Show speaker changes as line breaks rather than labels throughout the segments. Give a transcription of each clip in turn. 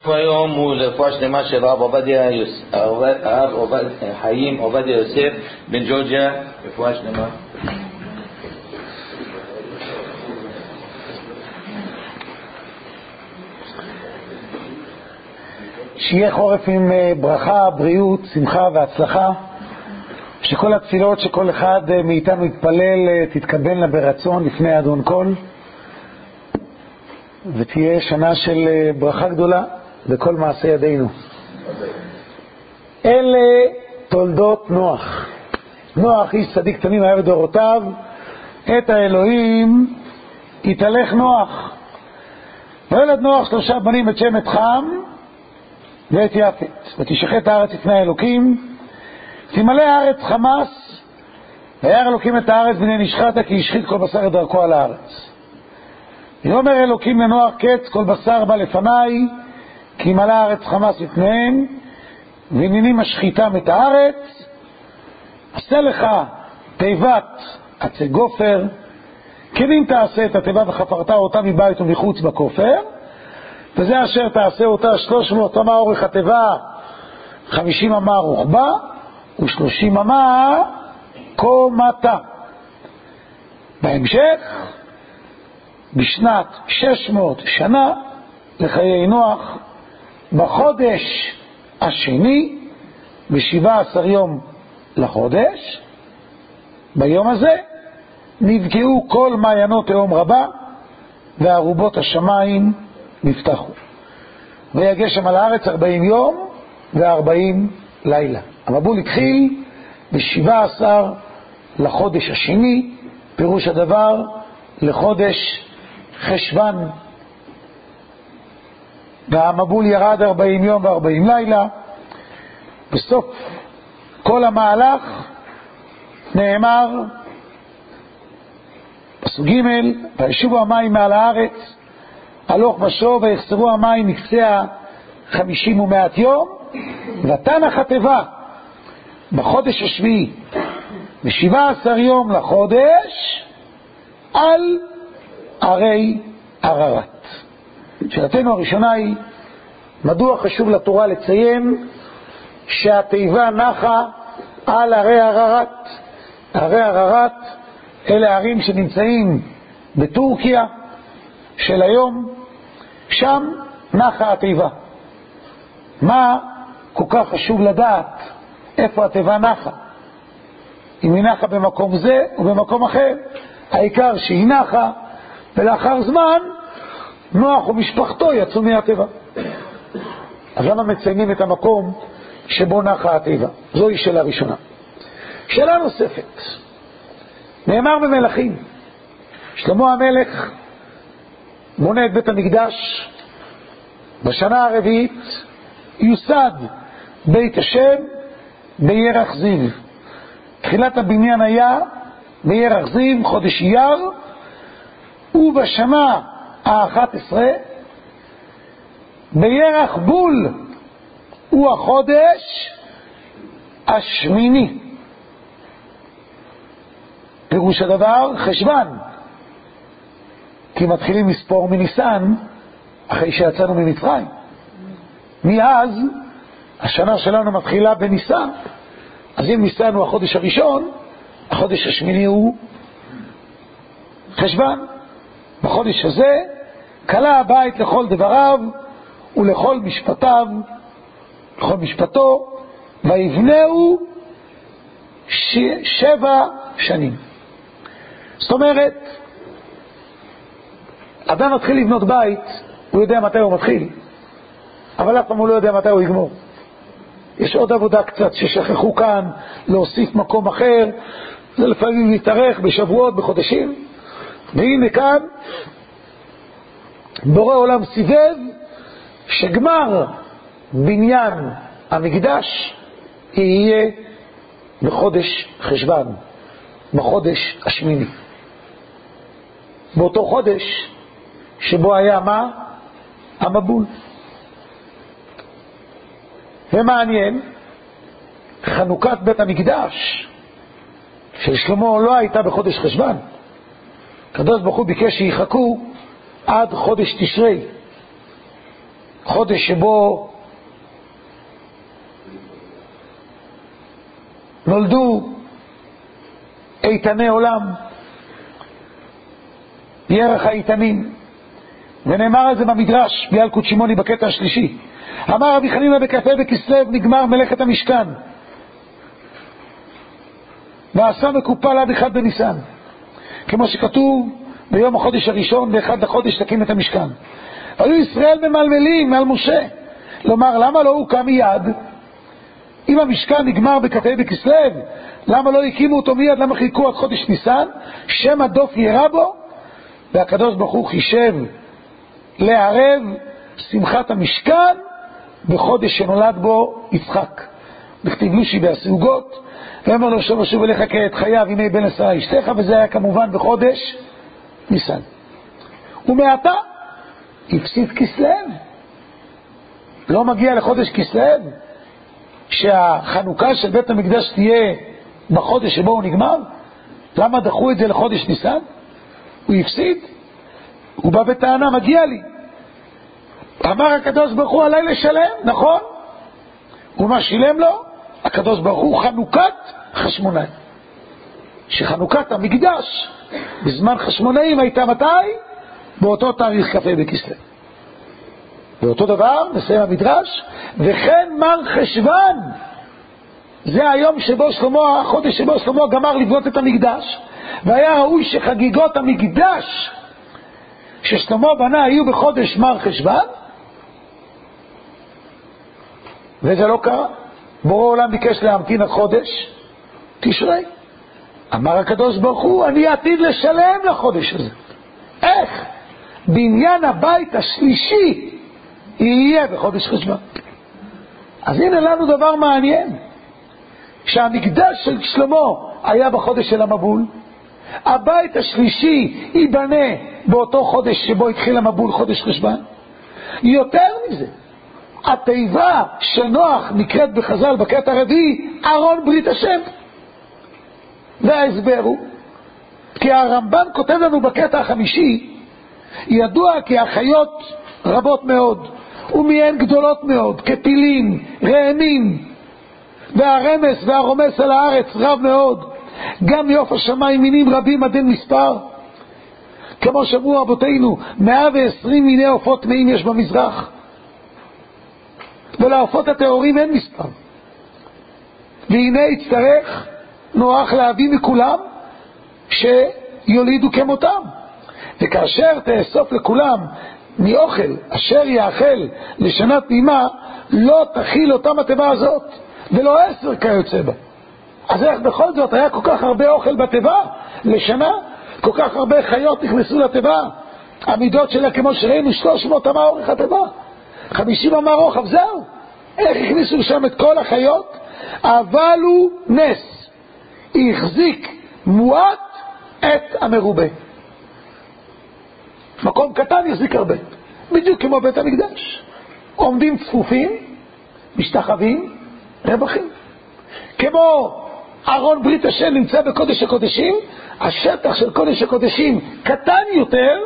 היום הוא לרפואה שלמה של הרב חיים עובדיה יוסף בן ג'ורג'יה, רפואה שלמה.
שיהיה חורף עם ברכה, בריאות, שמחה והצלחה, שכל התפילות שכל אחד מאיתנו יתפלל תתקבלנה ברצון לפני אדון כל, ותהיה שנה של ברכה גדולה בכל מעשה ידינו. אלה תולדות נוח. נוח איש צדיק תמים היה בדורותיו, את האלוהים יתהלך נוח. וילד נוח 3 בנים, את שם, את חם ואת יפת. ותשחט הארץ לפני האלוקים, תמלא הארץ חמס, וירא אלוקים את הארץ בני נשחטה, כי השחית כל בשר את דרכו על הארץ. ויאמר אלוקים לנוח, קץ כל בשר בא לפניי, כי מלא הארץ חמס לפניהם, והנני משחיתם את הארץ. עשה לך תיבת עצי גופר, כנים תעשה את התיבה וחפרת אותה מבית ומחוץ בכופר, וזה אשר תעשה אותה 300 אמה אורך התיבה, 50 אמה רוחבה, ו30 אמה קומתה. בהמשך, בשנת 600 שנה לחיי נוח, בחודש השני, ב17 יום לחודש, ביום הזה נבקעו כל מעיינות תהום רבה, וערובות השמיים נפתחו. ויגשם על הארץ 40 יום ו40 לילה. המבול התחיל ב17 לחודש השני, פירוש הדבר לחודש חשוון. והמבול ירד 40 יום ו40 לילה. בסוף כל המהלך נאמר פסוק ג', וישובו המים מעל הארץ הלוך ושוב, ויחסרו המים מקצה 50 ומעט יום, ותנח התיבה בחודש השביעי ב17 יום לחודש על ערי עררת. שאלתנו הראשונה היא, מדוע חשוב לתורה לציין שהתיבה נחה על ערי עררת? ערי עררת אלה ערים שנמצאים בטורקיה של היום, שם נחה התיבה. מה כל כך חשוב לדעת איפה התיבה נחה? אם היא נחה במקום זה או במקום אחר, העיקר שהיא נחה, ולאחר זמן נוח ומשפחתו יצאו מהתיבה. אז למה מציינים את המקום שבו נחה התיבה? זוהי שאלה ראשונה. שאלה נוספת, נאמר במלכים, שלמה המלך בונה את בית המקדש, בשנה הרביעית יוסד בית השם בירח זיו. תחילת הבניין היה בירח זיו, חודש אייר, ובשנה ה-11 בירח בול, הוא החודש השמיני. פירוש הדבר חשוון, כי מתחילים לספור מניסן אחרי שיצאנו ממצרים. מאז השנה שלנו מתחילה בניסן, אז אם ניסן הוא החודש הראשון, החודש השמיני הוא חשוון. בחודש הזה קלה הבית לכל דבריו ולכל משפטיו, לכל משפטו, ויבנהו 7 שנים. זאת אומרת, אדם מתחיל לבנות בית, הוא יודע מתי הוא מתחיל, אבל אף פעם הוא לא יודע מתי הוא יגמור. יש עוד עבודה קצת ששכחו כאן, להוסיף מקום אחר, זה לפעמים מתארך בשבועות, בחודשים. והנה כאן בורא עולם סיבב שגמר בניין המקדש יהיה בחודש חשוון, בחודש השמיני, באותו חודש שבו היה מה? המבול. ומעניין, חנוכת בית המקדש של שלמה לא הייתה בחודש חשוון. הקדוש ברוך הוא ביקש שיחכו עד חודש תשרי. חודש שבו נולדו איתני עולם, ירח האיתנים, ונאמר על זה במדרש בילקוט שמעוני בקטע השלישי. אמר רבי חנינא בכ"ה בכסלו נגמר מלאכת המשכן, ועשה מקופל עד 1 בניסן, כמו שכתוב ביום החודש הראשון באחד לחודש תקים את המשכן. היו ישראל ממלמלים מעל משה לומר, למה לא הוקם מיד? אם המשכן נגמר בכ"ה בכסלו, למה לא הקימו אותו מיד? למה חיכו עד חודש ניסן? שם הדוף ירא בו. והקדוש ברוך הוא חישב לערב שמחת המשכן בחודש שנולד בו יצחק. בכתיב לושי בהסעוגות, ואמר לו שוב ושוב אליך כעת חייו, הנה בן עשרה אשתך, וזה היה כמובן בחודש ניסן. ומעתה הפסיד כסלו, לא מגיע לחודש כסלו, שהחנוכה של בית המקדש תהיה בחודש שבו הוא נגמר. למה דחו את זה לחודש ניסן? הוא הפסיד, הוא בא בטענה, מגיע לי. אמר הקדוש ברוך הוא עליי לשלם, נכון? ומה שילם לו? הקדוש ברוך הוא חנוכת חשמונאים, שחנוכת המקדש בזמן חשמונאים הייתה מתי? באותו תאריך כ"ה בכסלו. ואותו דבר מסיים המדרש, וכן מר חשוון, זה היום שבו שלמה, החודש שבו שלמה גמר לבנות את המקדש, והיה ראוי שחגיגות המקדש ששלמה בנה היו בחודש מר חשוון, וזה לא קרה. בורא עולם ביקש להמתין עד חודש תשרי. אמר הקדוש ברוך הוא, אני עתיד לשלם לחודש הזה. איך? בניין הבית השלישי יהיה בחודש חשוון. אז הנה לנו דבר מעניין, שהמקדש של שלמה היה בחודש של המבול, הבית השלישי ייבנה באותו חודש שבו התחיל המבול, חודש חשוון. יותר מזה, התיבה של נוח נקראת בחז"ל בקטע הרביעי ארון ברית השם. וההסבר הוא כי הרמב"ן כותב לנו בקטע החמישי, ידוע כי החיות רבות מאוד ומהן גדולות מאוד, כפילים, ראמים, והרמס והרומס על הארץ רב מאוד, גם מעוף השמיים מינים רבים עד אין מספר. כמו שאמרו אבותינו, 120 מיני עופות טמאים יש במזרח, ולעופות הטהורים אין מספר. והנה יצטרך נוח להביא מכולם שיולידו כמותם, וכאשר תאסוף לכולם מאוכל אשר יאכל לשנה תמימה, לא תכיל אותם התיבה הזאת, ולא 10 כיוצא בה. אז איך בכל זאת היה כל כך הרבה אוכל בתיבה לשנה? כל כך הרבה חיות נכנסו לתיבה, המידות שלה כמו שראינו 300 אמה אורך התיבה, 50 אמה רוחב, זהו. איך הכניסו שם את כל החיות? אבל הוא נס, החזיק מועט את המרובה. מקום קטן יחזיק הרבה, בדיוק כמו בית המקדש. עומדים צפופים, משתחווים, רווחים. כמו ארון ברית השם נמצא בקודש הקודשים, השטח של קודש הקודשים קטן יותר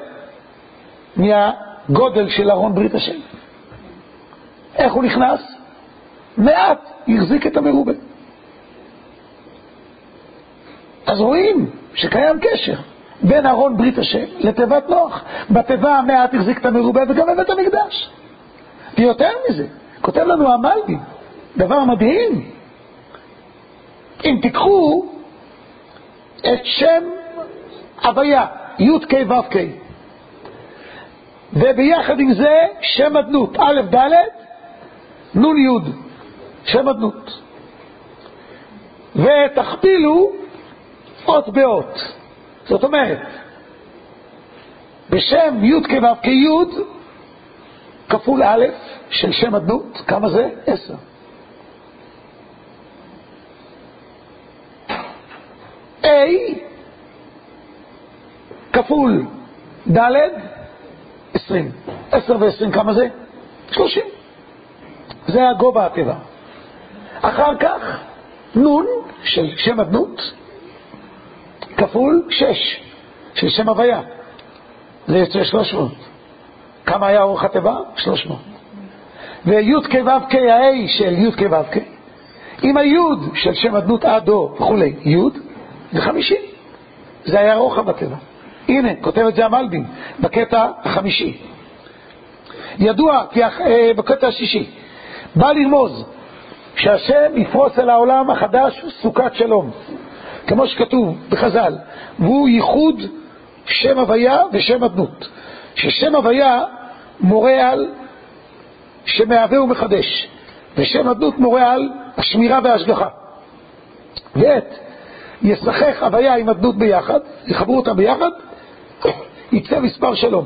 מהגודל של ארון ברית השם. איך הוא נכנס? מעט יחזיק את המרובה. אז רואים שקיים קשר בין ארון ברית השם לתיבת נוח. בתיבה המעט יחזיק את המרובה, וגם בבית המקדש. ויותר מזה, כותב לנו המלבים דבר מדהים. אם תיקחו את שם הוויה י' כ' ו' כ', וביחד עם זה שם אדנות א' ד' נ' י', שם אדנות, ותכפילו אות באות. זאת אומרת, בשם י' כ' ו' כ' י' כפול א' של שם אדנות, כמה זה? 10. A כפול ד' 20. 10 ו-20 כמה זה? 30. זה הגובה התיבה. אחר כך נון של שם אדנות כפול 6 של שם הוויה, זה יוצא 300. כמה היה אורך התיבה? 300. ויוד כבב כהי של יוד כבב כהי, עם היוד של שם אדנות עדו וכולי, יוד זה 50. זה היה רוחב בטבע. הנה, כותב את זה המלבין בקטע החמישי. ידוע כי בקטע השישי בא לרמוז שהשם יפרוס על העולם החדש סוכת שלום, כמו שכתוב בחז"ל, והוא ייחוד שם הוויה ושם אדנות, ששם הוויה מורה על שמהווה ומחדש, ושם אדנות מורה על השמירה וההשגחה. ואת ישחק הוויה עם אדנות ביחד, יחברו אותם ביחד, יצא מספר שלום,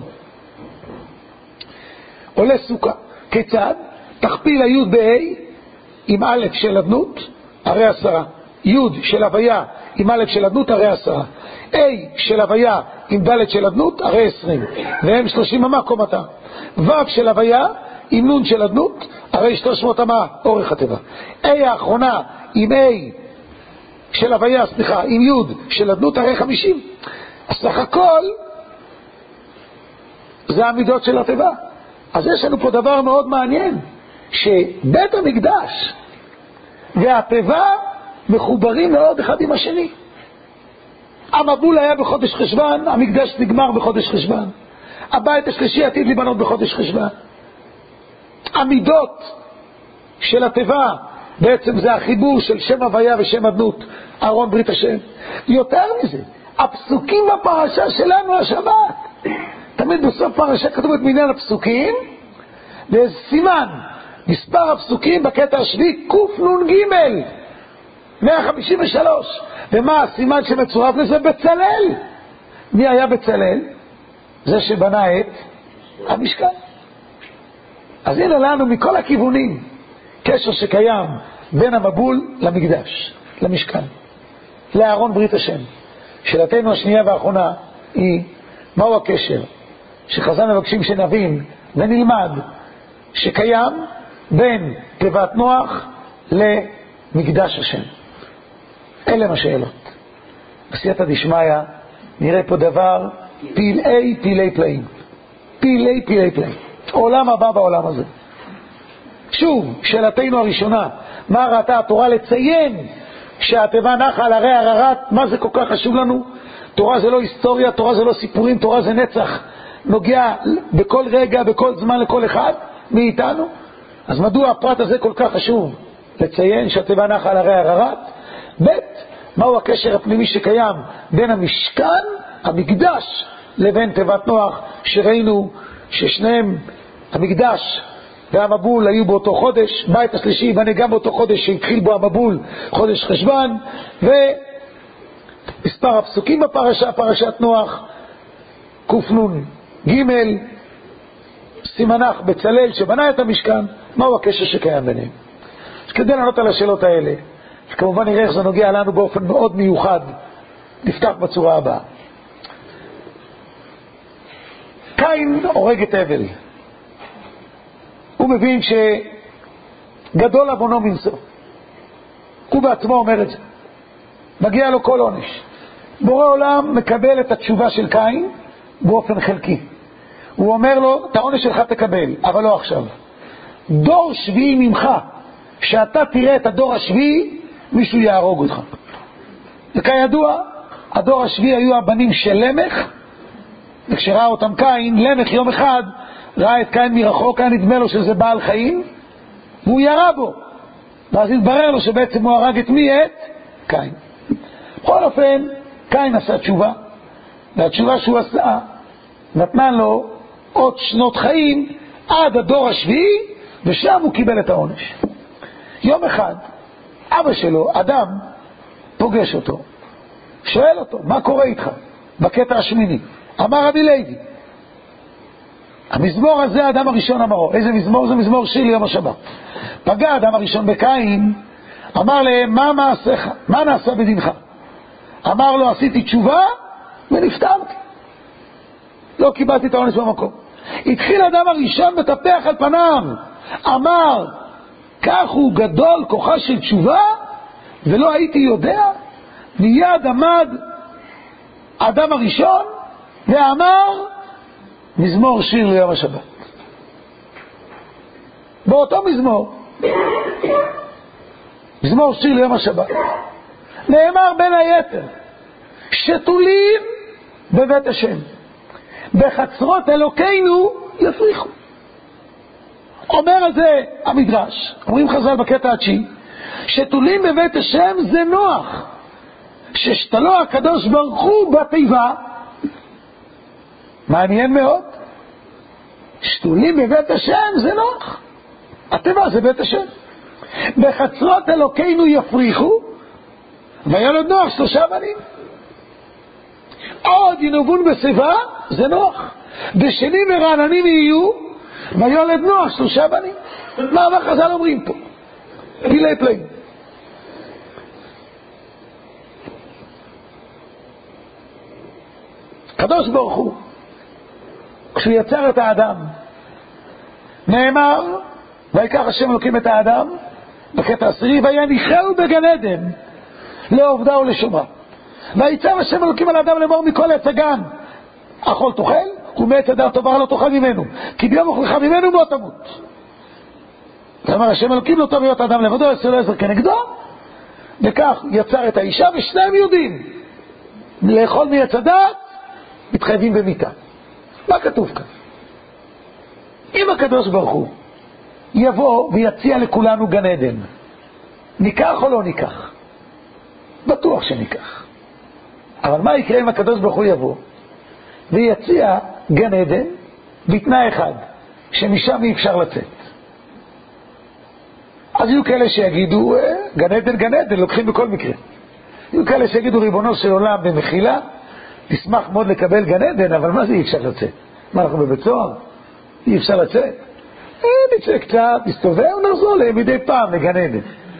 עולה סוכה. כיצד? תכפיל היוד ב-A עם א' של אדנות, הרי 10. יוד של הוויה עם א' של אדנות, הרי 10. A של הוויה עם ד' של אדנות, הרי 20. והם 30 אמה קומתה. ו' של הוויה עם נ' של אדנות, הרי 300 אמה אורך הטבע. A האחרונה עם A של הוויה, עם יוד של אדנות, הרי 50. סך הכל זה המידות של הטבע. אז יש לנו פה דבר מאוד מעניין, שבית המקדש והטבע מחוברים מאוד אחד עם השני. המבול היה בחודש חשבן, המקדש נגמר בחודש חשבן, הבית השלישי עתיד להיבנות בחודש חשבן. המידות של הטבע בעצם זה החיבור של שם הוויה ושם אדנות, אהרון ברית השם. יותר מזה, הפסוקים בפרשה שלנו השבת, תמיד בסוף פרשה כתוב את מניין הפסוקים ואיזה סימן, מספר הפסוקים בקטע השביעי קנ"ג 153. ומה הסימן שמצורף לזה? בצלאל. מי היה בצלאל? זה שבנה את המשכן. אז הנה לנו מכל הכיוונים קשר שקיים בין המבול למקדש, למשכן, לאהרון ברית השם. שאלתנו השנייה והאחרונה היא, מהו הקשר שחז"ל מבקשים שנבין ונלמד שקיים בין תיבת נוח למקדש השם? אלה השאלות. בסייעתא דשמיא נראה פה דבר פלאי פלאים, פלאי פלאים, עולם הבא בעולם הזה. שוב, שאלתנו הראשונה, מה ראתה התורה לציין שהתיבה נחה על הרי הררת? מה זה כל כך חשוב לנו? תורה זה לא היסטוריה, תורה זה לא סיפורים, תורה זה נצח, נוגע בכל רגע, בכל זמן, לכל אחד מאיתנו. אז מדוע הפרט הזה כל כך חשוב לציין שהתיבה נחה על הרי הררת? ב', מהו הקשר הפנימי שקיים בין המשכן, המקדש, לבין תיבת נוח, שראינו ששניהם, המקדש והמבול, היו באותו חודש. בית השלישי בנה גם באותו חודש שהתחיל בו המבול, חודש חשבן. ומספר הפסוקים בפרשה, פרשת נוח קנ"ג, סימנך בצלאל שבנה את המשכן. מהו הקשר שקיים ביניהם? אז כדי לענות על השאלות האלה, כמובן נראה איך זה נוגע לנו באופן מאוד מיוחד, נפתח בצורה הבאה. קין הורג את הבל. הוא מבין שגדול עוונו מנשוא. הוא בעצמו אומר את זה. מגיע לו כל עונש. בורא עולם מקבל את התשובה של קין באופן חלקי. הוא אומר לו, את העונש שלך תקבל, אבל לא עכשיו. דור שביעי ממך, שאתה תראה את הדור השביעי, מישהו יהרוג אותך. וכידוע, הדור השביעי היו הבנים של למך, וכשראה אותם קין, למך יום אחד ראה את קין מרחוק, היה נדמה לו שזה בעל חיים, והוא ירה בו. ואז התברר לו שבעצם הוא הרג את מי? את קין. בכל אופן, קין עשה תשובה, והתשובה שהוא עשה נתנה לו עוד שנות חיים עד הדור השביעי, ושם הוא קיבל את העונש. יום אחד אבא שלו, אדם, פוגש אותו, שואל אותו, מה קורה איתך? בקטע השמיני. אמר רבי לוי, המזמור הזה האדם הראשון אמרו. איזה מזמור? זה מזמור שיר ליום השבת. פגע האדם הראשון בקין, אמר להם, מה מעשיך? מה נעשה בדינך? אמר לו, עשיתי תשובה ונפטרתי, לא קיבלתי את העונש במקום. התחיל האדם הראשון בטפח על פניו, אמר, כך הוא גדול כוחה של תשובה, ולא הייתי יודע. מיד עמד האדם הראשון ואמר מזמור שיר ליום השבת. באותו מזמור, מזמור שיר ליום השבת, נאמר בין היתר, שתולים בבית השם, בחצרות אלוקינו יפריחו. אומר על זה המדרש, אומרים חז"ל בקטע התשיעי, שתולים בבית השם זה נוח, ששתלו הקדוש ברוך הוא בתיבה. מעניין מאוד, שתולים בבית השם זה נוח, התיבה זה בית השם. בחצרות אלוקינו יפריחו, וילד נוח 3 בנים. עוד ינובון בשיבה זה נוח, בשנים ורעננים יהיו, וילד נוח 3 בנים. מה חז"ל אומרים פה? פילי פלאים. הקדוש ברוך הוא, כשהוא יצר את האדם, נאמר, ויקח השם אלוקים את האדם, בקטע 10, ויניחהו בגן עדן לעובדה ולשומרה. ויצר השם אלוקים על האדם לאמור מכל עץ הגן אכול תאכל, ומעץ הדעת טובה לא תאכל ממנו, כי ביום אוכלך ממנו בו תמות. ואמר השם אלוקים לא טוב להיות האדם לבדו, יעשה לו עזר כנגדו, וכך יצר את האישה, ושניהם יודעים לאכול מעץ הדעת, מתחייבים במיתה. מה כתוב כאן? אם הקדוש ברוך הוא יבוא ויציע לכולנו גן עדן, ניקח או לא ניקח? בטוח שניקח. אבל מה יקרה אם הקדוש ברוך הוא יבוא ויציע גן עדן בתנאי אחד, שמשם אי אפשר לצאת? אז יהיו כאלה שיגידו גן עדן גן עדן, לוקחים בכל מקרה. יהיו כאלה שיגידו ריבונו של עולם במחילה, נשמח מאוד לקבל גן עדן, אבל מה זה אי אפשר לצאת? מה, אנחנו בבית סוהר? אי אפשר לצאת? נצא קצת, נסתובב ונחזור מדי פעם לגן עדן.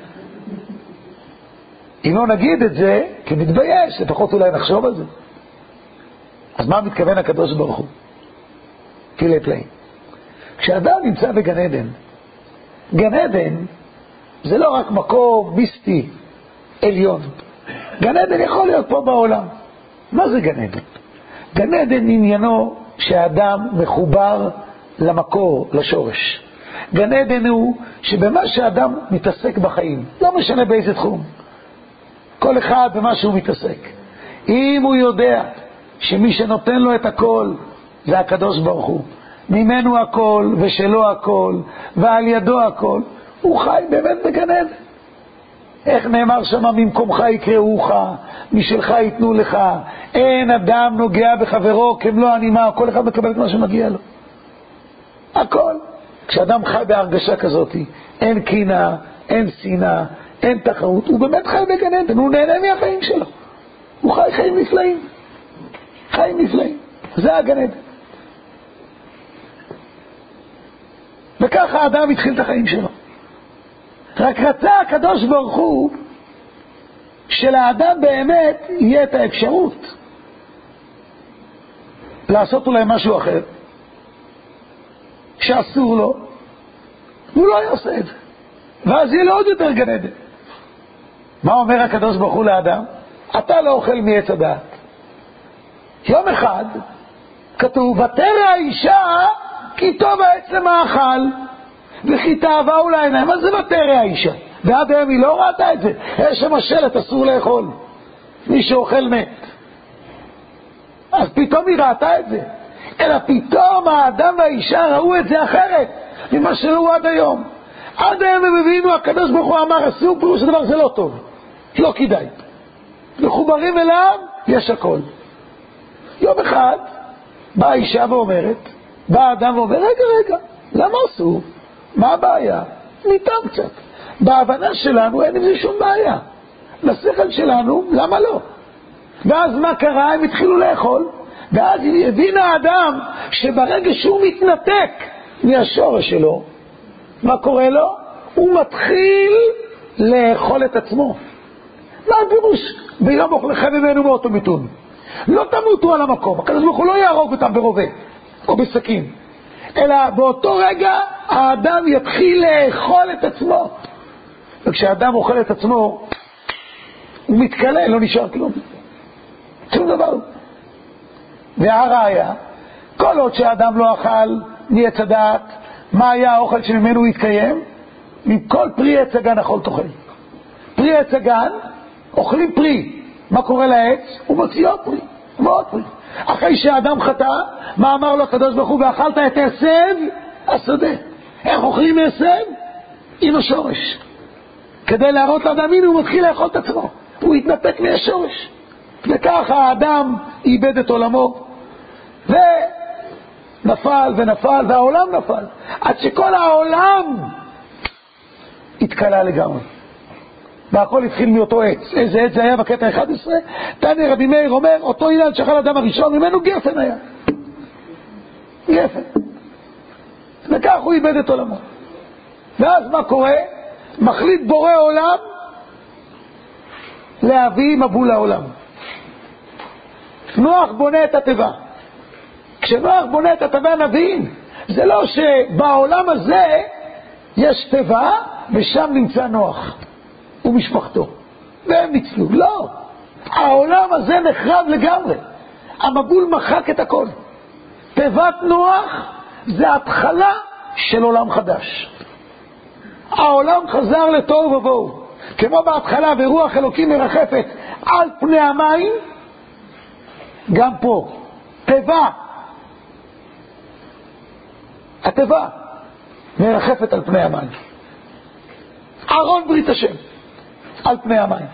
אם לא נגיד את זה, כי מתבייש, לפחות אולי נחשוב על זה. אז מה מתכוון הקדוש ברוך הוא? פילי פלאים. כשאדם נמצא בגן עדן, גן עדן זה לא רק מקום מיסטי עליון. גן עדן יכול להיות פה בעולם. מה זה גן עדן? גן עדן עניינו שהאדם מחובר למקור, לשורש. גן עדן הוא שבמה שאדם מתעסק בחיים, לא משנה באיזה תחום, כל אחד במה שהוא מתעסק, אם הוא יודע שמי שנותן לו את הכל זה הקדוש ברוך הוא, ממנו הכל ושלו הכל ועל ידו הכל, הוא חי באמת בגן עדן. איך נאמר שמה? ממקומך יקראוך, משלך ייתנו לך, אין אדם נוגע בחברו כמלוא הנימה, כל אחד מקבל את מה שמגיע לו, הכל. כשאדם חי בהרגשה כזאת, אין קינה, אין שנאה, אין תחרות, הוא באמת חי בגן עדן, הוא נהנה מהחיים שלו, הוא חי חיים נפלאים, חיים נפלאים, זה הגן עדן. וככה האדם התחיל את החיים שלו. רק רצה הקדוש ברוך הוא שלאדם באמת יהיה את האפשרות לעשות אולי משהו אחר שאסור לו, הוא לא יעשה את זה, ואז יהיה לו עוד יותר גן עדן. מה אומר הקדוש ברוך הוא לאדם? אתה לא אוכל מעץ הדעת. יום אחד כתוב ותרא האישה כי טוב העץ למאכל וכי תאווה לעיניים. מה זה ותרא האישה? ועד היום היא לא ראתה את זה. יש שם השלט אסור לאכול, מי שאוכל מת. אז פתאום היא ראתה את זה, אלא פתאום האדם והאישה ראו את זה אחרת ממה שראו עד היום. עד היום הם הבינו, הקדוש ברוך הוא אמר אסור, פירוש הדבר זה לא טוב, לא כדאי, מחוברים אליו יש הכל. יום אחד באה האישה ואומרת, בא האדם ואומר רגע, למה אסור? מה הבעיה? ניתן קצת. בהבנה שלנו אין עם זה שום בעיה, לשכל שלנו למה לא? ואז מה קרה? הם התחילו לאכול, ואז הבין האדם שברגע שהוא מתנתק מהשורש שלו, מה קורה לו? הוא מתחיל לאכול את עצמו. מה הפירוש? ביום אוכלכם ממנו באותו מיתון. לא תמותו על המקום, הקדוש ברוך הוא לא יהרוג אותם ברובה או בסכין, אלא באותו רגע האדם יתחיל לאכול את עצמו. וכשהאדם אוכל את עצמו הוא מתקלל, לא נשאר כלום, שום דבר. והראיה, כל עוד שהאדם לא אכל מעץ הדעת מה היה האוכל שממנו הוא התקיים? מכל פרי עץ הגן אכול תאכל. פרי עץ הגן, אוכלים פרי. מה קורה לעץ? הוא מוציא עוד פרי, מאוד פרי. אחרי שהאדם חטא, מה אמר לו הקדוש ברוך הוא? ואכלת את עשב השדה. איך אוכלים עשב? עם השורש. כדי להראות לאדם, הנה הוא מתחיל לאכול את עצמו. הוא התנתק מהשורש. וככה האדם איבד את עולמו. ונפל ונפל, והעולם נפל. עד שכל העולם התקלה לגמרי. והכל התחיל מאותו עץ. איזה עץ זה היה בקטע 11? תניא רבי מאיר אומר, אותו אילן שאכל אדם הראשון, ממנו גפן היה. גפן. וכך הוא איבד את עולמו. ואז מה קורה? מחליט בורא עולם להביא מבול לעולם. נוח בונה את הטבע. כשנוח בונה את הטבע נבין, זה לא שבעולם הזה יש טבע ושם נמצא נוח ומשפחתו והם ניצלו. לא, העולם הזה נחרב לגמרי. המבול מחק את הכל. טבעת נוח זה התחלה של עולם חדש. העולם חזר לתוהו ובוהו, כמו בהתחלה ורוח אלוקים מרחפת על פני המים. גם פה טבע, הטבע מרחפת על פני המים. ארון ברית השם על פני המים.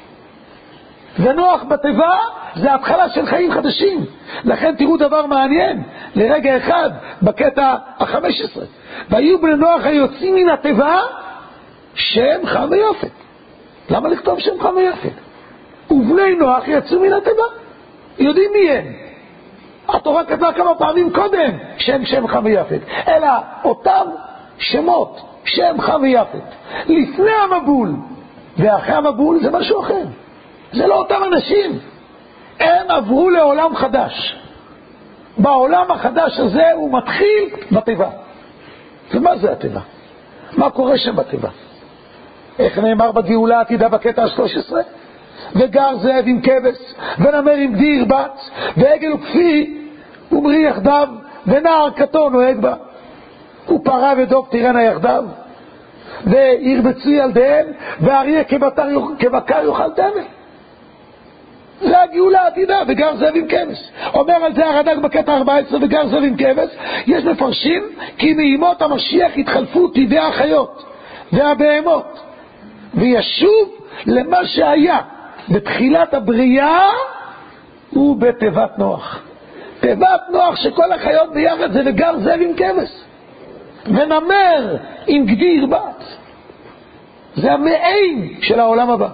ונוח בטבע זה התחלה של חיים חדשים. לכן תראו דבר מעניין לרגע אחד בקטע 15, והיו בני נוח היוצאים מן הטבע שם חם ויפת. למה לכתוב שם חם ויפת? ובני נוח יצאו מן הטבע, יודעים מי הם. התורה כתבה כמה פעמים קודם שם חם ויפת, אלא אותם שמות שם חם ויפת לפני המבול ואחרי המבול זה משהו אחר. זה לא אותם אנשים, הם עברו לעולם חדש. בעולם החדש הזה הוא מתחיל בטבע. ומה זה הטבע? מה קורה שם בטבע? איך נאמר בגאולה עתידה בקטע 13? וגר זאב עם כבש ונמר עם גדי ירבץ ועגל וכפי ומרי יחדיו ונער קטון נוהג בה ופרה ודוב תירנה יחדיו וירבצו ילדיהם ואריה כבקר יאכל תמר. זה הגאולה העתידה, וגר זאב עם כבש. אומר על זה הרד"ק בקטע 14, וגר זאב עם כבש. יש מפרשים כי מימות המשיח התחלפו טבעי החיות והבהמות וישוב למה שהיה בתחילת הבריאה ובתיבת נוח. תיבת נוח שכל החיות ביחד זה וגר זאב עם כבש ונמר עם גדי ירבץ. זה המעין של העולם הבא.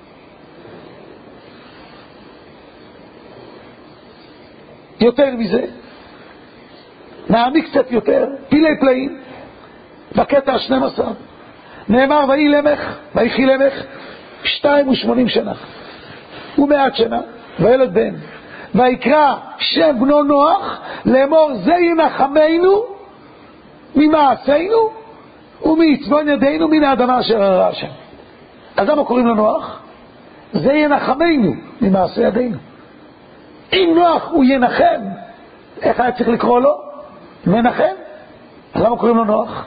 יותר מזה, נעמיק קצת יותר, פילי פלאים, בקטע 12, נאמר ויחי למך 82 שנה, ומעט שנה, וילד בן, ויקרא שם בנו נוח, לאמור זה ינחמנו ממעשינו, ומיצבון ידינו מן האדמה אשר הרע השם. אז למה קוראים לו נוח? זה ינחמנו ממעשי ידינו. אם נוח הוא ינחם, איך היה צריך לקרוא לו? מנחם. אז למה קוראים לו נוח?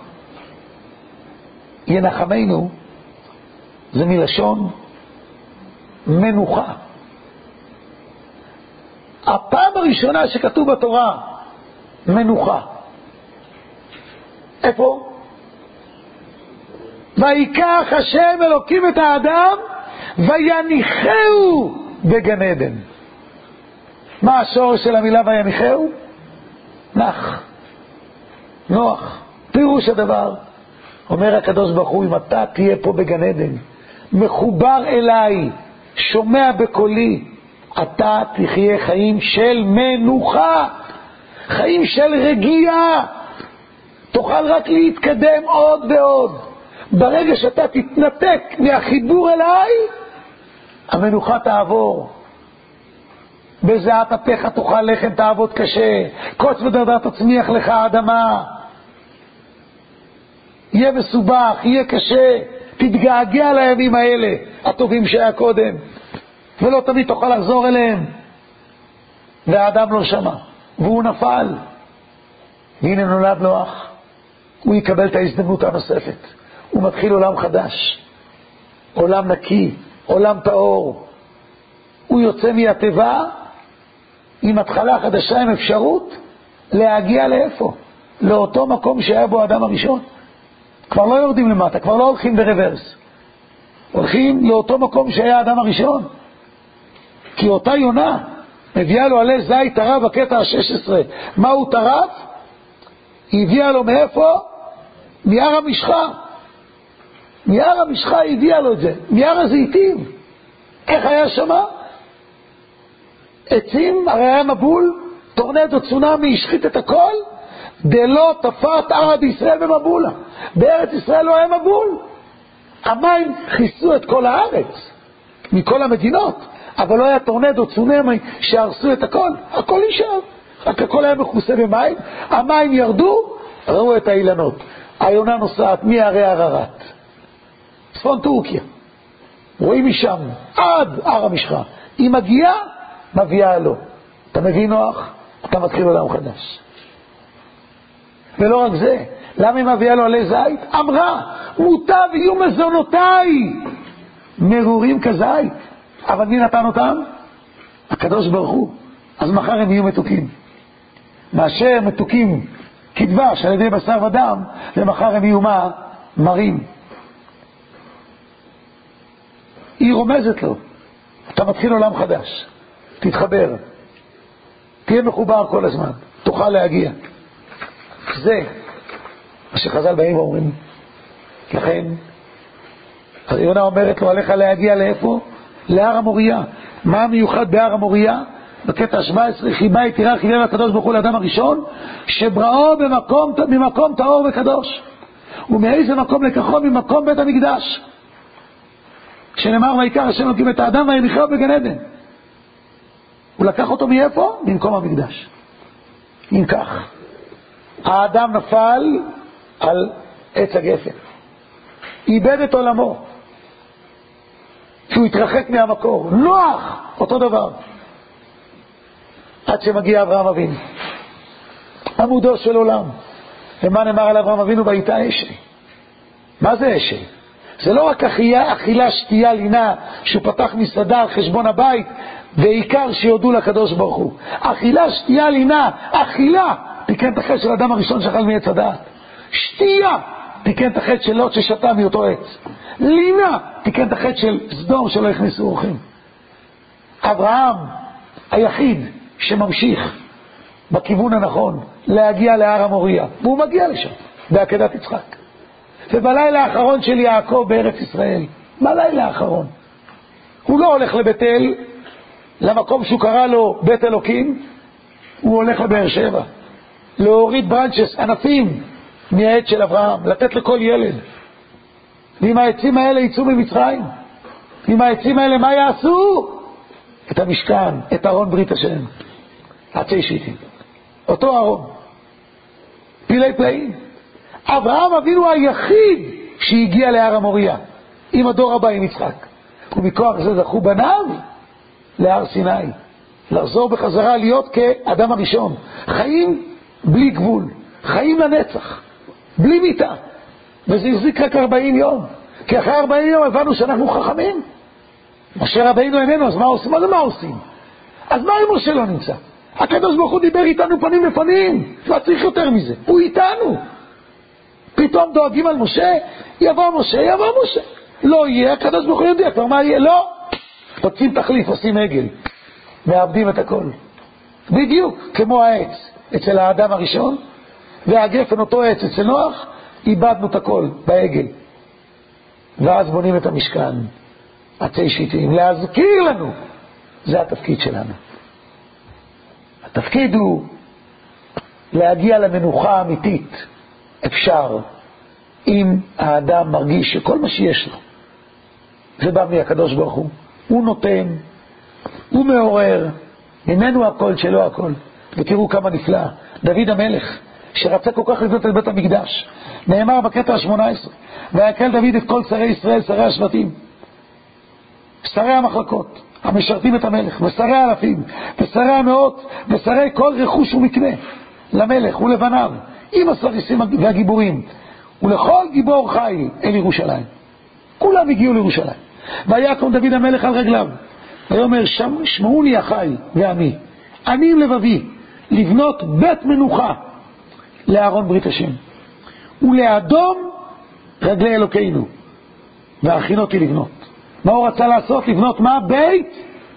ינחמנו זה מלשון מנוחה. הפעם הראשונה שכתוב בתורה מנוחה, איפה? ויקח השם אלוקים את האדם ויניחהו בגן עדן. מה השורש של המילה ויניחהו? נח, נוח. פירוש הדבר, אומר הקדוש ברוך הוא, אם אתה תהיה פה בגן עדן מחובר אליי, שומע בקולי, אתה תחיה חיים של מנוחה, חיים של רגיעה, תוכל רק להתקדם עוד ועוד. ברגע שאתה תתנתק מהחיבור אליי, המנוחה תעבור. בזיעת אפיך תאכל לחם תעבוד קשה, קוץ ודרדר תצמיח לך האדמה. יהיה מסובך, יהיה קשה, תתגעגע לימים האלה הטובים שהיה קודם, ולא תמיד תוכל לחזור אליהם. והאדם לא שמע והוא נפל, והנה נולד נוח הוא יקבל את ההזדמנות הנוספת. הוא מתחיל עולם חדש, עולם נקי, עולם טהור. הוא יוצא מהטבע עם התחלה חדשה, עם אפשרות להגיע לאיפה? לאותו מקום שהיה בו האדם הראשון. כבר לא יורדים למטה, כבר לא הולכים ברוורס, הולכים לאותו מקום שהיה האדם הראשון. כי אותה יונה מביאה לו עלי זית טרף בקטע ה-16. מהו טרף? היא הביאה לו מאיפה? מיער המשחה. מיער המשחה היא הביאה לו את זה, מיער הזיתים. איך היה שמה? עצים, הרי היה מבול, טורנדו צונמי השחית את הכל. דלא תפת ערה בישראל במבולה. בארץ ישראל לא היה מבול. המים חיסו את כל הארץ מכל המדינות, אבל לא היה טורנדו צונמי שהרסו את הכל. הכל נשאר, רק הכל היה מכוסה במים. המים ירדו, ראו את האילנות. היונה נוסעת מהרי ערערת, צפון טורקיה, רואים משם עד הר המשחה. היא מגיעה, מביאה לו. אתה מבין נוח? אתה מתחיל עולם חדש. ולא רק זה, למה היא מביאה לו עלי זית? אמרה, מוטב יהיו מזונותיי מרורים כזית. אבל מי נתן אותם? הקדוש ברוך הוא. אז מחר הם יהיו מתוקים. מאשר מתוקים כדבש על ידי בשר ודם, ומחר הם יהיו מה? מרים. היא רומזת לו, אתה מתחיל עולם חדש, תתחבר, תהיה מחובר כל הזמן, תוכל להגיע. זה מה שחז"ל באים ואומרים. לכן יונה אומרת לו, עליך להגיע לאיפה? להר המוריה. מה המיוחד בהר המוריה? בקטע 17, חיבה יתירה חיבה הקדוש ברוך הוא לאדם הראשון שבראו במקום טהור וקדוש. ומאיזה מקום לקחו? ממקום בית המקדש, שנאמר ויקרא השם אלוקים את האדם ויניחהו בגן עדן. הוא לקח אותו מאיפה? ממקום המקדש. אם כך, האדם נפל על עץ הגפן, איבד את עולמו, שהוא התרחק מהמקור. נוח אותו דבר, עד שמגיע אברהם אבינו, עמודו של עולם. ומה נאמר על אברהם אבינו? וייטע אשל. מה זה אשל? זה לא רק אכילה, שתייה, לינה, שהוא פתח מסעדה על חשבון הבית, ועיקר שיודו לקדוש ברוך הוא. אכילה, שתייה, לינה, אכילה תיקן את החטא של האדם הראשון שאכל מעץ הדעת. שתייה תיקן את החטא של לוט ששתה מאותו עץ. לינה תיקן את החטא של סדום שלא הכניסו אורחים. אברהם היחיד שממשיך בכיוון הנכון להגיע להר המוריה, והוא מגיע לשם בעקדת יצחק. ובלילה האחרון של יעקב בארץ ישראל, בלילה האחרון, הוא לא הולך לבית אל, למקום שהוא קרא לו בית אלוקים, הוא הולך לבאר שבע, להוריד ברנצ'ס, ענפים מהעץ של אברהם, לתת לכל ילד. ועם העצים האלה יצאו ממצרים. עם העצים האלה מה יעשו? את המשכן, את ארון ברית השם, עצי שיטים, אותו ארון, פילי פלאים. אברהם אבינו היחיד שהגיע להר המוריה עם הדור הבא, עם יצחק, ומכוח זה זכו בניו להר סיני, לחזור בחזרה להיות כאדם הראשון, חיים בלי גבול, חיים לנצח, בלי מיטה. וזה החזיק רק 40 יום, כי אחרי 40 יום הבנו שאנחנו חכמים. משה רבינו איננו, אז מה עושים? מה עושים? אז מה אם משה לא נמצא? הקדוש ברוך הוא דיבר איתנו פנים לפנים, לא צריך יותר מזה, הוא איתנו. פתאום דואגים על משה, יבוא משה, לא יהיה, הקדוש ברוך הוא יודע כבר מה יהיה. לא, פוצים תחליף, עושים עגל, מאבדים את הכל. בדיוק כמו העץ אצל האדם הראשון, והגפן אותו עץ אצל נוח, איבדנו את הכל בעגל. ואז בונים את המשכן, עצי שיטים, להזכיר לנו. זה התפקיד שלנו. התפקיד הוא להגיע למנוחה האמיתית. אפשר, אם האדם מרגיש שכל מה שיש לו זה בא מהקדוש ברוך הוא, הוא נותן, הוא מעורר, ממנו הכל שלו הכל. ותראו כמה נפלא דוד המלך שרצה כל כך לבנות את בית המקדש, נאמר בקטע ה-18, ויקל דוד את כל שרי ישראל, שרי השבטים, שרי המחלקות המשרתים את המלך, ושרי האלפים, ושרי המאות, ושרי כל רכוש ומקנה למלך ולבניו, עם הסריסים והגיבורים, ולכל גיבור חי אל ירושלים. כולם הגיעו לירושלים. ויקום דוד המלך על רגליו, ויאמר שמעוני אחי ועמי, אני עם לבבי, לבנות בית מנוחה לארון ברית השם, ולאדום רגלי אלוקינו, והכינותי לבנות. מה הוא רצה לעשות? לבנות מה? בית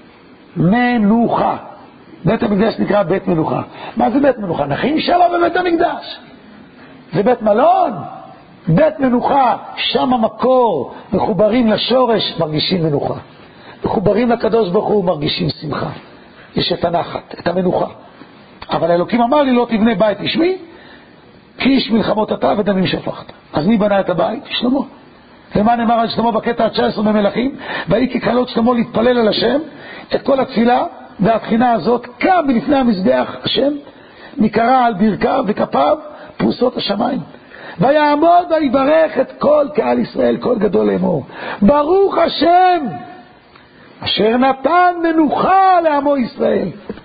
מנוחה. בית המקדש נקרא בית מנוחה. מה זה בית מנוחה? נחים שם בבית המקדש. זה בית מלון? בית מנוחה, שם המקור, מחוברים לשורש, מרגישים מנוחה. מחוברים לקדוש ברוך הוא, מרגישים שמחה. יש את הנחת, את המנוחה. אבל האלוקים אמר לי, לא תבנה בית לשמי, כי איש מלחמות אתה ודמים שפכת. אז מי בנה את הבית? שלמה. ומה נאמר על שלמה בקטע 19 במלכים? והיא כקלות שלמה להתפלל על השם, את כל התפילה והתחינה הזאת קם מלפני המזבח השם, נקרא על ברכיו וכפיו פרוסות השמיים. ויעמוד ויברך את כל קהל ישראל, כל גדול לאמור, ברוך השם אשר נתן מנוחה לעמו ישראל.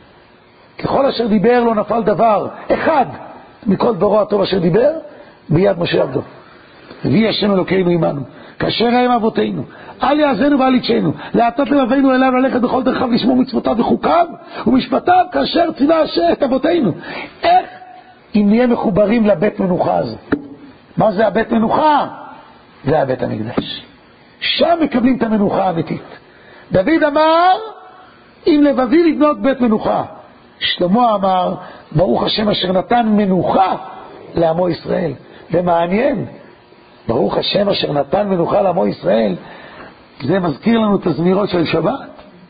ככל אשר דיבר לא נפל דבר אחד מכל דברו הטוב אשר דיבר ביד משה עבדו. ויהי השם אלוקינו עמנו כאשר הם אבותינו, אל יעזנו ואל ידשנו, להטות לבבינו אליו, ללכת בכל דרכיו, לשמור מצוותיו וחוקיו ומשפטיו כאשר ציווה את אבותינו. איך אם נהיה מחוברים לבית מנוחה הזה? מה זה הבית מנוחה? זה הבית המקדש. שם מקבלים את המנוחה האמיתית. דוד אמר, עם לבבי לבנות בית מנוחה. שלמה אמר, ברוך השם אשר נתן מנוחה לעמו ישראל. ומעניין, ברוך השם אשר נתן מנוחה לעמו ישראל, זה מזכיר לנו את הזמירות של שבת,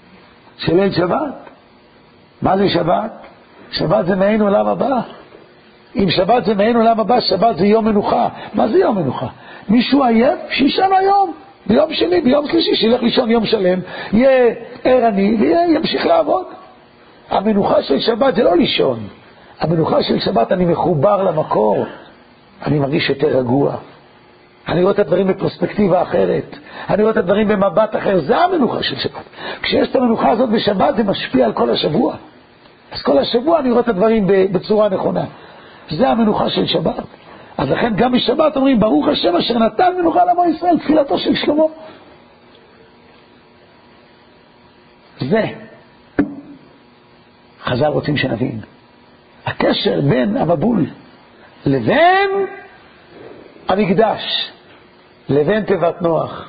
של ליל שבת. מה זה שבת? שבת זה מעין עולם הבא. אם שבת זה מעין עולם הבא, שבת זה יום מנוחה. מה זה יום מנוחה? מישהו עייף? שישן היום. ביום שני, ביום שלישי, שילך לישון יום שלם, יהיה ערני וימשיך לעבוד. המנוחה של שבת זה לא לישון. המנוחה של שבת, אני מחובר למקור. אני מרגיש יותר רגוע. אני רואה את הדברים בפרספקטיבה אחרת. אני רואה את הדברים במבט אחר. זה המנוחה של שבת. כשיש את המנוחה הזאת בשבת, זה משפיע על כל השבוע. אז כל השבוע אני רואה את הדברים בצורה נכונה. זה המנוחה של שבת. אז לכן גם בשבת אומרים, ברוך השם אשר נתן מנוחה לעמו ישראל, תפילתו של שלמה. זה. חז"ל רוצים שנבין. הקשר בין המבול לבין המקדש, לבין תיבת נוח.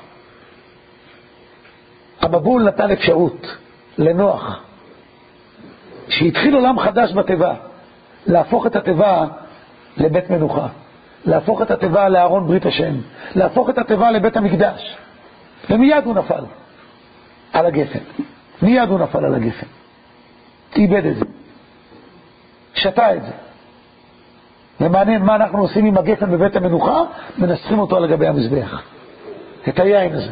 המבול נתן אפשרות לנוח, שהתחיל עולם חדש בתיבה, להפוך את התיבה לבית מנוחה, להפוך את התיבה לארון ברית השם, להפוך את התיבה לבית המקדש. ומיד הוא נפל על הגפן. מיד הוא נפל על הגפן. איבד את זה. שתה את זה. ומעניין מה אנחנו עושים עם הגפן בבית המנוחה, מנסחים אותו על גבי המזבח. את היין הזה.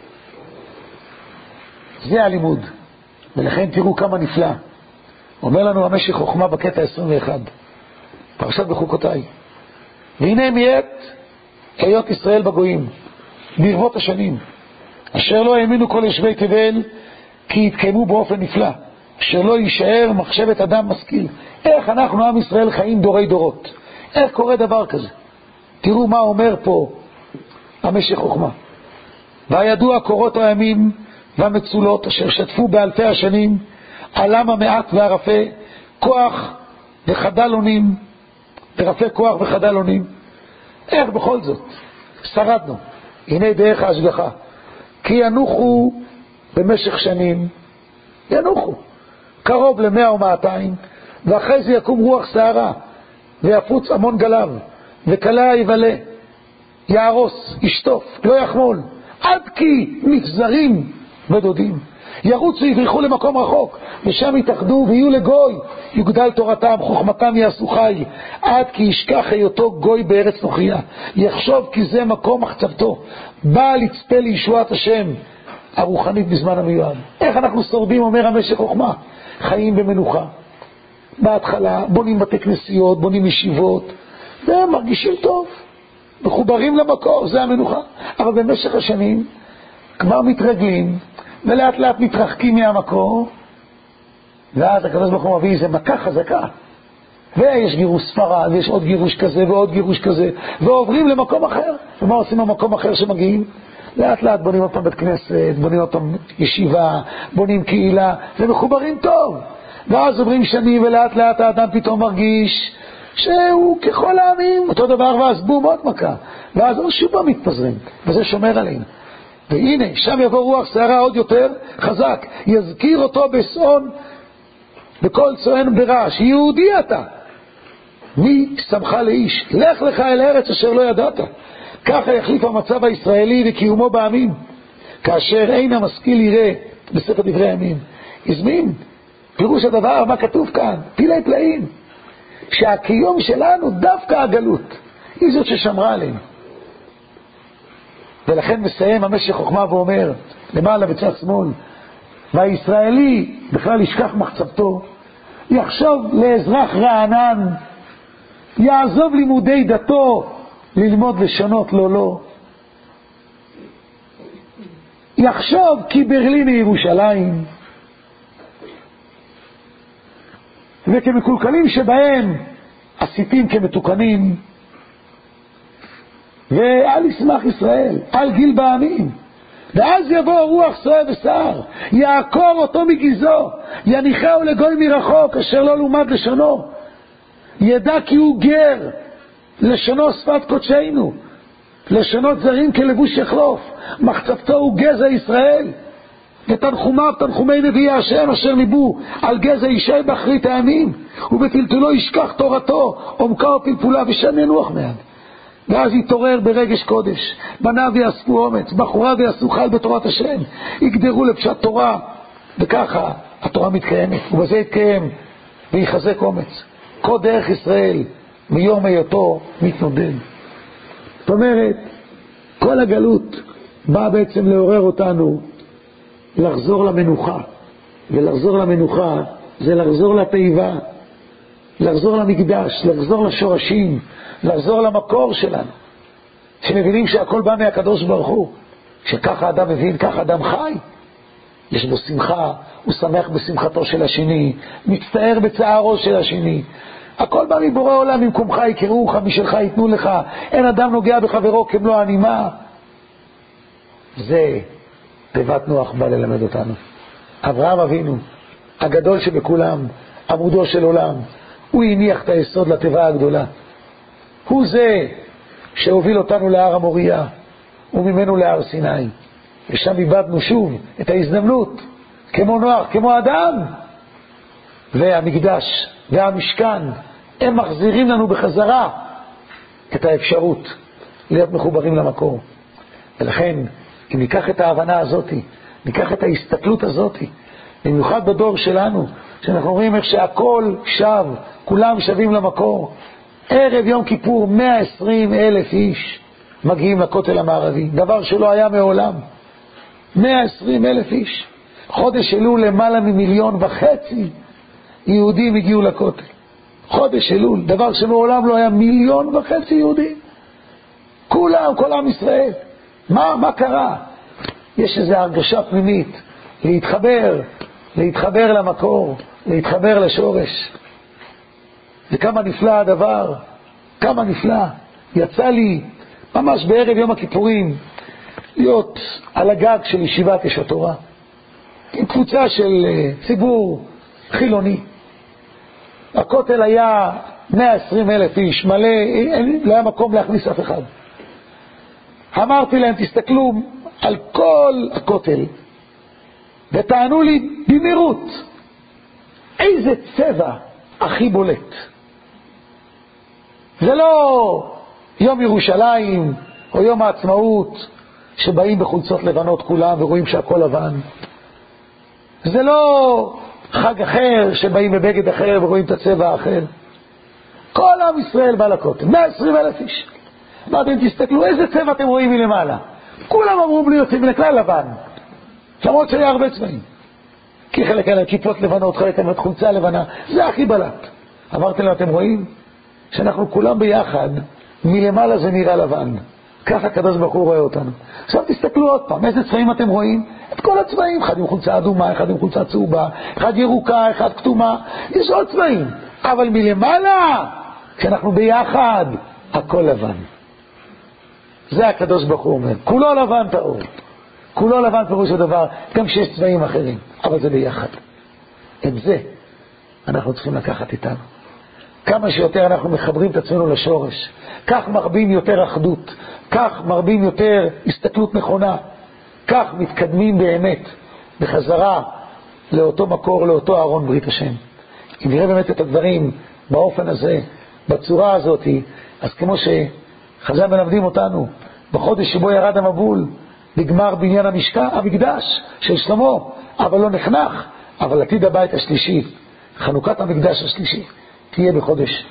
זה הלימוד. ולכן תראו כמה נפלא. אומר לנו המשך חוכמה בקטע 21. פרשת בחוקותיי. והנה מיית היות ישראל בגויים, ברבות השנים, אשר לא האמינו כל יושבי תבל, כי יתקיימו באופן נפלא, אשר לא יישאר מחשבת אדם משכיל. איך אנחנו עם ישראל חיים דורי דורות? איך קורה דבר כזה? תראו מה אומר פה המשך חוכמה. והידוע קורות הימים והמצולות אשר שתפו באלפי השנים, עלם המעט והרפה, כוח וחדל אונים, ורפה כוח וחדל אונים. איך בכל זאת שרדנו? הנה דרך ההשגחה, כי ינוחו במשך שנים, ינוחו קרוב ל100 או 200, ואחרי זה יקום רוח סערה ויפוץ המון גלב, וקלה יבלה, יערוס, ישטוף, לא יחמול, עד כי נפזרים ודודים, ירוצו יברחו למקום רחוק, ושם יתאחדו ויהיו לגוי, יוגדל תורתם, חוכמתם יעשו חיל, עד כי ישכח היותו גוי בארץ נוכריה, יחשוב כי זה מקום מחצבתו, בא לצפה לישועת השם הרוחנית בזמן המיועד. איך אנחנו שורדים? אומר המשך חוכמה, חיים במנוחה. בהתחלה בונים בתי כנסיות, בונים ישיבות, והם מרגישים טוב, מחוברים למקור, זה המנוחה. אבל במשך השנים כבר מתרגלים, ולאט לאט מתרחקים מהמקור, ואז הקדוש ברוך הוא מביא איזה מכה חזקה. ויש גירוש ספרד, ויש עוד גירוש כזה ועוד גירוש כזה, ועוברים למקום אחר. ומה עושים במקום אחר שמגיעים? לאט לאט בונים אותם בית כנסת, בונים אותם ישיבה, בונים קהילה, ומחוברים טוב. ואז עוברים שנים, ולאט לאט האדם פתאום מרגיש שהוא ככל העמים, אותו דבר, ואז בום, עוד מכה. ואז שוב פעם מתפזרים, וזה שומר עלינו. והנה, שם יבוא רוח שערה עוד יותר חזק, יזכיר אותו בסעון, בכל צוען ברעש, יהודי אתה. מי שמך לאיש? לך לך אל הארץ אשר לא ידעת. ככה יחליף המצב הישראלי וקיומו בעמים, כאשר אין המשכיל יראה בספר דברי הימים. הזמין, פירוש הדבר, מה כתוב כאן? פלאי פלאים, שהקיום שלנו דווקא הגלות היא זאת ששמרה עלינו. ולכן מסיים המשך חוכמה ואומר למעלה בצד שמאל, והישראלי בכלל ישכח מחצבתו, יחשוב לאזרח רענן, יעזוב לימודי דתו ללמוד לשונות לא, יחשוב כי ברלין היא ירושלים, וכמקולקלים שבהם עשיתים כמתוקנים, ואל ישמח ישראל, אל גיל בעמים. ואז יבוא רוח סוער וסער, יעקור אותו מגזו, יניחהו לגוי מרחוק אשר לא לומד לשונו, ידע כי הוא גר, לשונו שפת קודשנו, לשונות זרים כלבוש יחלוף, מחצבתו הוא גזע ישראל, ותנחומיו תנחומי נביאי השם אשר ניבאו על גזע אישי באחרית הימים, ובטלטלו ישכח תורתו, עומקה ופלפולה, ושם ינוח מעט. ואז יתעורר ברגש קודש, בניו יאספו אומץ, בחוריו יעשו חיל בתורת השם, יגדרו לפשט תורה, וככה התורה מתקיימת, ובזה יתקיים ויחזק אומץ. כל דרך ישראל מיום היותו מתנודד. זאת אומרת, כל הגלות באה בעצם לעורר אותנו לחזור למנוחה, ולחזור למנוחה זה לחזור לתיבה, לחזור למקדש, לחזור לשורשים, לחזור למקור שלנו, שמבינים שהכל בא מהקדוש ברוך הוא, שככה אדם מבין, ככה אדם חי, יש בו שמחה, הוא שמח בשמחתו של השני, מצטער בצערו של השני, הכל בא מבורא עולם, ממקומך יקראוך, משלך ייתנו לך, אין אדם נוגע בחברו כמלוא הנימה. זה תיבת נוח בא ללמד אותנו. אברהם אבינו, הגדול שבכולם, עמודו של עולם, הוא הניח את היסוד לתיבה הגדולה. הוא זה שהוביל אותנו להר המוריה וממנו להר סיני, ושם איבדנו שוב את ההזדמנות, כמו נוח, כמו אדם. והמקדש והמשכן הם מחזירים לנו בחזרה את האפשרות להיות מחוברים למקור. ולכן אם ניקח את ההבנה הזאת, ניקח את ההסתכלות הזאת, במיוחד בדור שלנו, שאנחנו רואים איך שהכל שב, כולם שבים למקור. ערב יום כיפור 120,000 איש מגיעים לכותל המערבי, דבר שלא היה מעולם. 120,000 איש. חודש אלול למעלה מ1.5 מיליון יהודים הגיעו לכותל. חודש אלול, דבר שמעולם לא היה 1.5 מיליון יהודים. כולם, כל עם ישראל. מה קרה? יש איזו הרגשה פנימית, להתחבר למקור, להתחבר לשורש. וכמה נפלא הדבר, כמה נפלא. יצא לי ממש בערב יום הכיפורים להיות על הגג של ישיבת יש התורה, עם קבוצה של ציבור חילוני. הכותל היה 120,000 איש, מלא, לא היה מקום להכניס אף אחד. אמרתי להם, תסתכלו על כל הכותל ותענו לי במהירות איזה צבע הכי בולט. זה לא יום ירושלים או יום העצמאות שבאים בחולצות לבנות כולם ורואים שהכל לבן. זה לא חג אחר שבאים בבגד אחר ורואים את הצבע האחר. כל עם ישראל בא לכותל, 120,000 איש. ואתם תסתכלו איזה צבע אתם רואים מלמעלה. כולם אמרו לי יוצאים מן הכלל לבן, למרות שהיה הרבה צבעים, כי חלק היה כיפות לבנות, חלק היה חולצה לבנה, זה הכי בלט. אמרתי להם, אתם רואים שאנחנו כולם ביחד, מלמעלה זה נראה לבן, ככה הקדוש ברוך הוא רואה אותנו. עכשיו תסתכלו עוד פעם, איזה צבעים אתם רואים? את את כל הצבעים, אחד עם חולצה אדומה, אחד עם חולצה צהובה, אחד ירוקה, אחד כתומה, יש עוד צבעים, אבל מלמעלה, כשאנחנו ביחד, הכל לבן. זה הקדוש ברוך הוא אומר, כולו לבן טהור, כולו לבן פירוש הדבר, גם שיש צבעים אחרים, אבל זה ביחד. את זה אנחנו צריכים לקחת איתנו. כמה שיותר אנחנו מחברים את עצמנו לשורש, כך מרבים יותר אחדות, כך מרבים יותר הסתכלות נכונה, כך מתקדמים באמת בחזרה לאותו מקור, לאותו ארון ברית השם. אם נראה באמת את הדברים באופן הזה, בצורה הזאת, אז כמו שחז"ל מלמדים אותנו, בחודש שבו ירד המבול, נגמר בניין המקדש של שלמה, אבל לא נחנך, אבל עתיד הבית השלישי, חנוכת המקדש השלישי, תהיה בחודש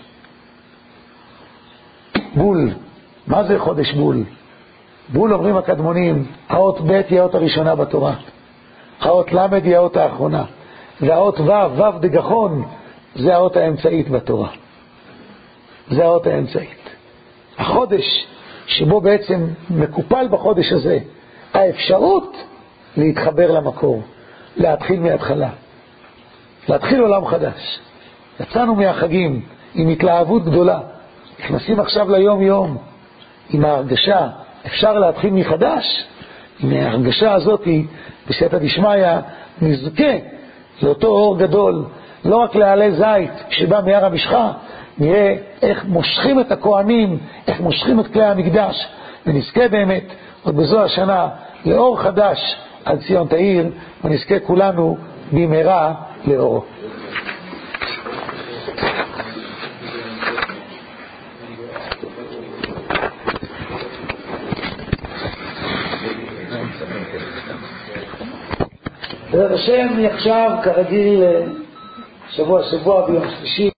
בול. מה זה חודש בול? בול אומרים הקדמונים, האות ב' היא האות הראשונה בתורה, האות ל' היא האות האחרונה, והאות ו' דגחון, זה האות האמצעית בתורה. זה האות האמצעית. החודש שבו בעצם מקופל בחודש הזה האפשרות להתחבר למקור, להתחיל מההתחלה, להתחיל עולם חדש. יצאנו מהחגים עם התלהבות גדולה, נכנסים עכשיו ליום יום עם ההרגשה, אפשר להתחיל מחדש. עם ההרגשה הזאת בסייעתא דשמיא נזכה לאותו אור גדול, לא רק לעלי זית שבא מהר המשחה, נראה איך מושכים את הכהנים, איך מושכים את כלי המקדש, ונזכה באמת עוד בזו השנה לאור חדש על ציון תאיר, ונזכה כולנו במהרה לאורו. בעזרת השם עכשיו כרגיל שבוע ביום שלישי